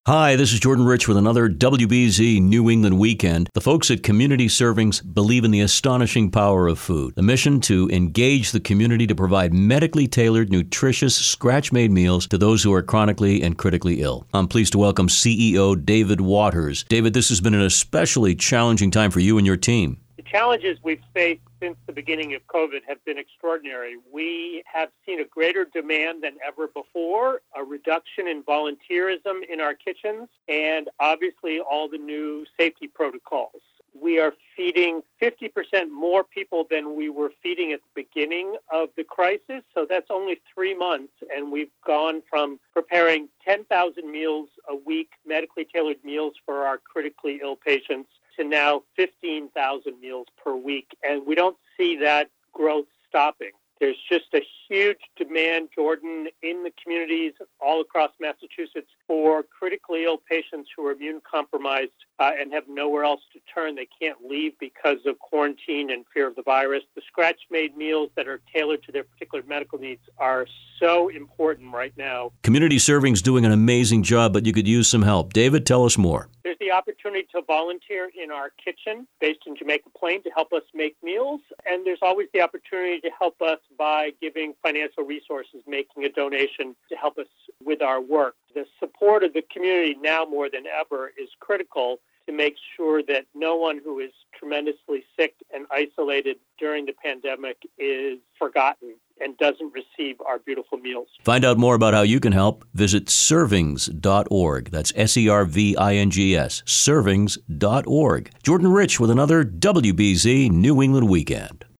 Hi, this is Jordan Rich with another WBZ New England Weekend. The folks at Community Servings believe in the astonishing power of food. The mission to engage the community to provide medically tailored, nutritious, scratch-made meals to those who are chronically and critically ill. I'm pleased to welcome CEO David Waters. David, this has been an especially challenging time for you and your team. The challenges we've faced since the beginning of COVID have been extraordinary. We have seen a greater demand than ever before, a reduction in volunteerism in our kitchens, and obviously all the new safety protocols. We are feeding 50% more people than we were feeding at the beginning of the crisis, so that's only 3 months, and we've gone from preparing 10,000 meals a week, medically tailored meals for our critically ill patients, to now 15,000 meals per week, and we don't see that growth stopping. There's just a huge demand, Jordan, in the communities all across Massachusetts for critically ill patients who are immune compromised and have nowhere else to turn. They can't leave because of quarantine and fear of the virus. The scratch-made meals that are tailored to their particular medical needs are so important right now. Community Servings doing an amazing job, but you could use some help. David, tell us more. There's the opportunity to volunteer in our kitchen based in Jamaica Plain to help us make meals. And there's always the opportunity to help us by giving financial resources, making a donation to help us with our work. The support of the community now more than ever is critical to make sure that no one who is tremendously sick and isolated during the pandemic is forgotten and doesn't receive our beautiful meals. Find out more about how you can help. Visit servings.org. That's Servings, servings.org. Jordan Rich with another WBZ New England Weekend.